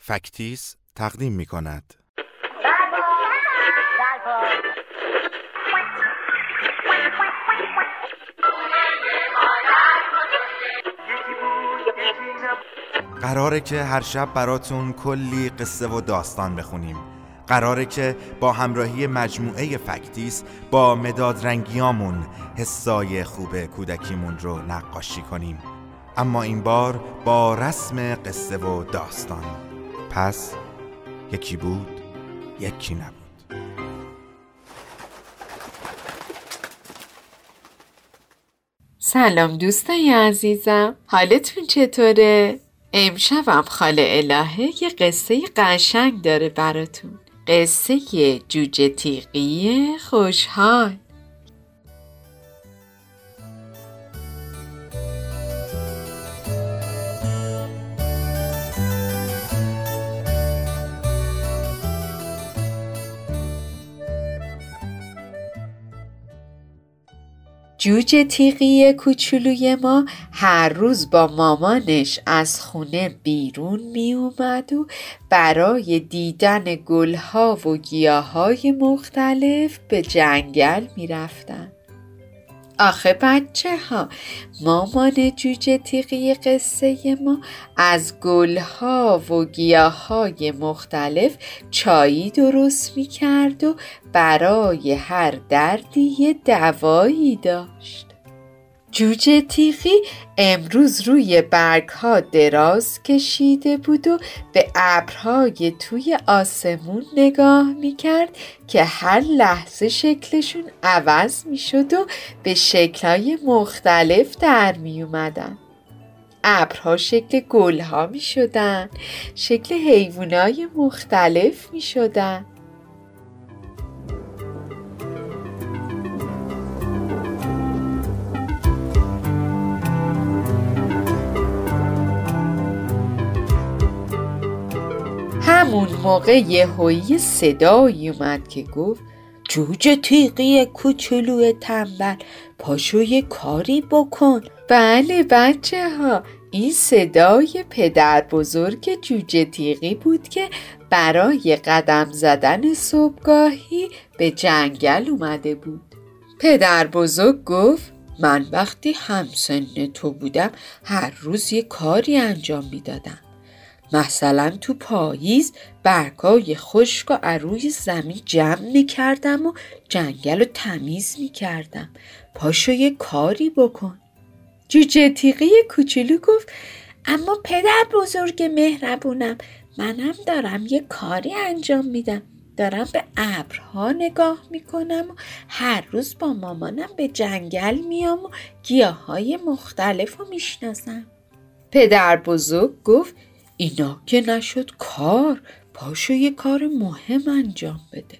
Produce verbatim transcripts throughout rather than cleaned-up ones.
فکتیس تقدیم می کند. قراره که هر شب براتون کلی قصه و داستان بخونیم. قراره که با همراهی مجموعه فکتیس با مداد رنگیامون حسای خوب کودکیمون رو نقاشی کنیم، اما این بار با رسم قصه و داستان. پس یکی بود، یکی نبود. سلام دوستای عزیزم، حالتون چطوره؟ امشبم خاله الهه یه قصه قشنگ داره براتون. قصه جوجه تیغی خوشحال. جوجه تیغی کوچولوی ما هر روز با مامانش از خونه بیرون می اومد و برای دیدن گلها و گیاهای مختلف به جنگل می رفتن. آخه بچه ها، مامان جوجه تیغی قصه ما از گلها و گیاهای مختلف چایی درست می کرد و برای هر دردی یه دوایی داشت. جوجه تیغی امروز روی برگ‌ها دراز کشیده بود و به ابرهای توی آسمون نگاه می‌کرد که هر لحظه شکلشون عوض می‌شد و به شکل‌های مختلف در می‌اومدن. ابرها شکل گل‌ها می‌شدن، شکل حیوانای مختلف می‌شدن. همون موقع یهویی صدایی اومد که گفت جوجه تیغی کوچولو تنبل، پاشو یه کاری بکن. بله بچه ها، این صدای پدر بزرگ جوجه تیغی بود که برای قدم زدن صبحگاهی به جنگل اومده بود. پدر بزرگ گفت من وقتی همسن تو بودم هر روز یه کاری انجام میدادم. مثلا تو پاییز برگای خشک و روی زمین جمع میکردم و جنگل رو تمیز میکردم. پاشو یه کاری بکن. جوجه تیغی کوچولو گفت اما پدر بزرگ مهربونم، منم دارم یه کاری انجام میدم. دارم به ابرها نگاه میکنم و هر روز با مامانم به جنگل میام و گیاهای مختلف رو میشناسم. پدر بزرگ گفت اینا که نشد کار، پاشو یه کار مهم انجام بده.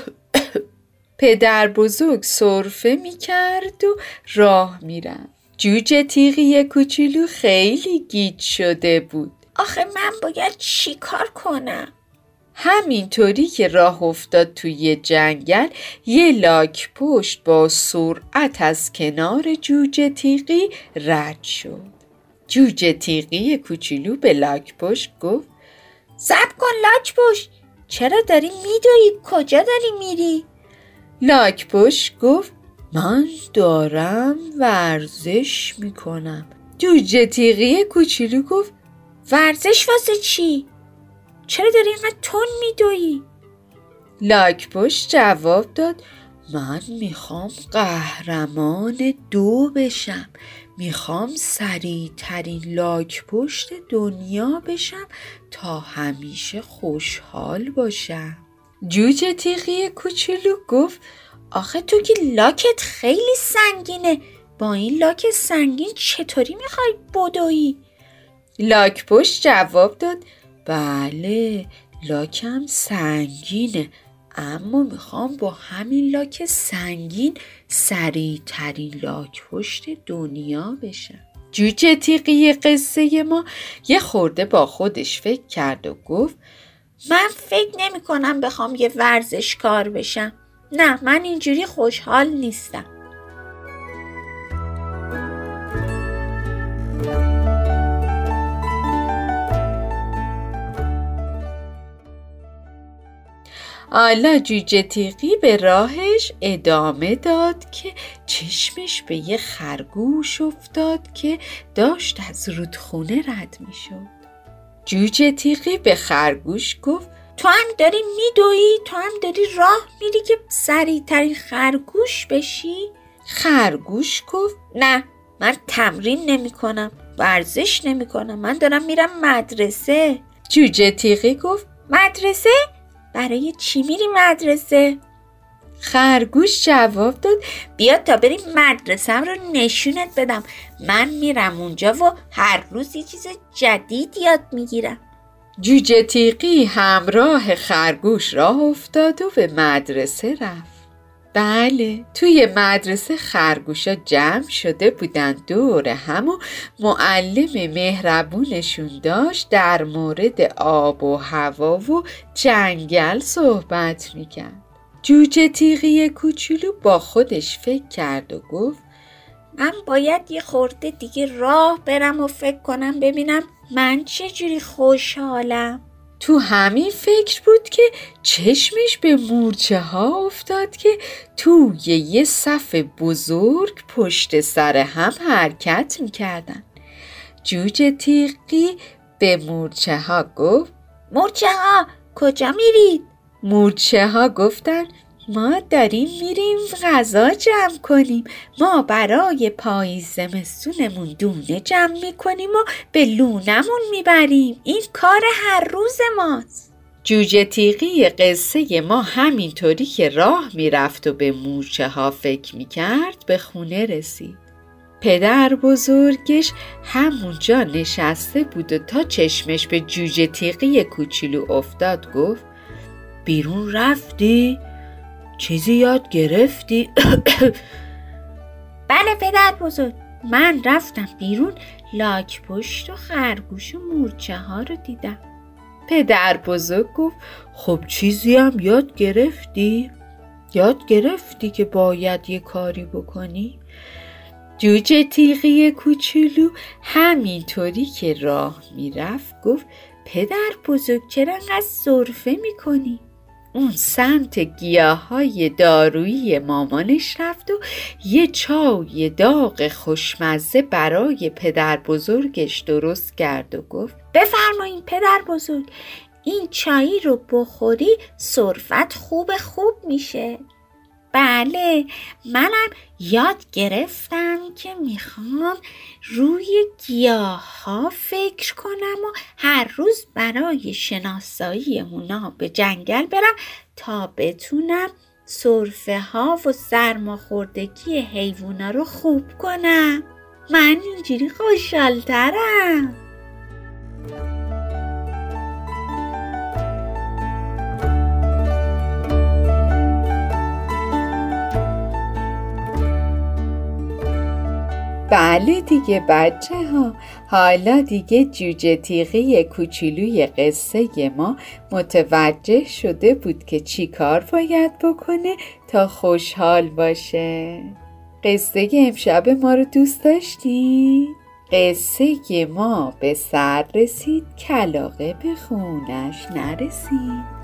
پدر بزرگ سرفه میکرد و راه میرفت. جوجه تیغی کوچولو خیلی گیج شده بود. آخه من باید چی کار کنم؟ همینطوری که راه افتاد توی جنگل، یه لاک پشت با سرعت از کنار جوجه تیغی رد شد. جوجه تیغی کوچولو به لاک پشت گفت صبر کن لاک پشت، چرا داری میدویی؟ کجا داری میری؟ لاک پشت گفت من دارم ورزش میکنم. جوجه تیغی کوچولو گفت ورزش واسه چی؟ چرا داری اینقدر تند میدویی؟ لاک پشت جواب داد من میخوام قهرمان دو بشم. میخوام سریع ترین لاک پشت دنیا بشم تا همیشه خوشحال باشم. جوجه تیغی کوچولو گفت آخه تو که لاکت خیلی سنگینه، با این لاک سنگین چطوری میخوای بدویی؟ لاک پشت جواب داد بله لاکم سنگینه، اما میخوام با همین لاک سنگین سریع ترین لاک پشت دنیا بشم. جوجه تیغی قصه ما یه خورده با خودش فکر کرد و گفت من فکر نمی کنم بخوام یه ورزشکار بشم. نه، من اینجوری خوشحال نیستم. حالا جوجه تیغی به راهش ادامه داد که چشمش به یه خرگوش افتاد که داشت از رودخونه رد می شد. جوجه تیغی به خرگوش گفت تو هم داری میدویی؟ تو هم داری راه میری که سریع ترین خرگوش بشی؟ خرگوش گفت نه، من تمرین نمی کنم، ورزش نمی کنم، من دارم میرم مدرسه. جوجه تیغی گفت مدرسه؟ برای چی میری مدرسه؟ خرگوش جواب داد بیا تا بریم مدرسه رو نشونت بدم. من میرم اونجا و هر روز یه چیز جدید یاد میگیرم. جوجه تیغی همراه خرگوش راه افتاد و به مدرسه رفت. بله، توی مدرسه خرگوشا جمع شده بودن دور هم و معلم مهربونشون داشت در مورد آب و هوا و جنگل صحبت میکرد. جوجه تیغی کوچولو با خودش فکر کرد و گفت من باید یه خورده دیگه راه برم و فکر کنم ببینم من چجوری خوشحالم. تو همین فکر بود که چشمش به مورچه ها افتاد که توی یه صف بزرگ پشت سر هم حرکت میکردن. جوجه تیغی به مورچه ها گفت مورچه ها کجا میرید؟ مورچه ها گفتن ما داریم میریم غذا جمع کنیم. ما برای پاییز زمستونمون دونه جمع میکنیم و به لونمون میبریم. این کار هر روز ماست. جوجه تیغی قصه ما همینطوری که راه میرفت و به مورچه ها فکر میکرد به خونه رسید. پدر بزرگش همونجا نشسته بود و تا چشمش به جوجه تیغی کوچولو افتاد گفت بیرون رفتی؟ چیزی یاد گرفتی؟ بله پدر بزرگ، من رفتم بیرون، لاک پشت و خرگوش و مورچه ها رو دیدم. پدر بزرگ گفت خب چیزی هم یاد گرفتی؟ یاد گرفتی که باید یه کاری بکنی؟ جوجه تیغی کوچولو همینطوری که راه میرفت گفت پدر بزرگ چرا انقدر سرفه میکنی؟ اون سمت گیاهای دارویی مامانش رفت و یه چای داغ خوشمزه برای پدر بزرگش درست کرد و گفت بفرمایین پدر بزرگ، این چایی رو بخوری سرفت خوب خوب میشه. بله، منم یاد گرفتم که میخوام روی گیاه ها فکر کنم و هر روز برای شناسایی اونا به جنگل برم تا بتونم سرفه ها و سرماخوردگی حیوونا رو خوب کنم. من اینجوری خوشحال‌ترم. بله دیگه بچه ها، حالا دیگه جوجه تیغی کوچولوی قصه ما متوجه شده بود که چی کار باید بکنه تا خوشحال باشه. قصه امشب ما رو دوست داشتی؟ قصه ما به سر رسید کلاغه به خونش نرسید.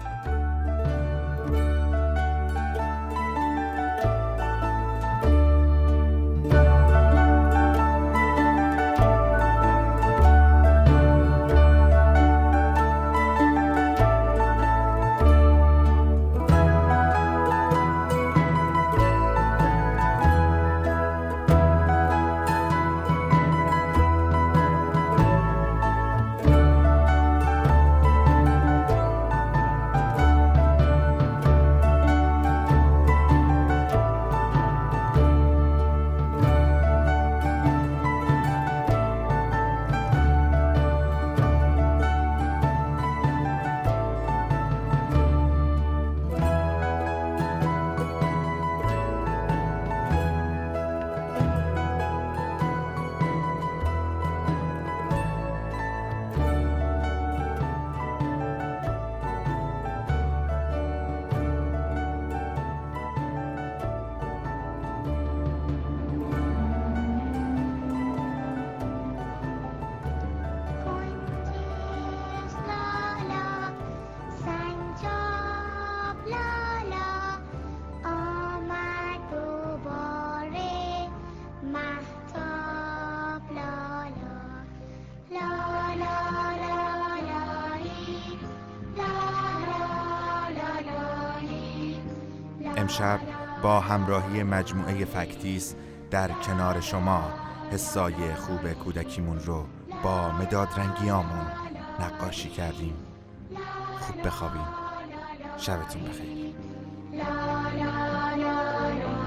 امشب با همراهی مجموعه فکتیس در کنار شما حسای خوب کودکیمون رو با مداد رنگیامون نقاشی کردیم. خوب بخوابیم. شبتون بخیر.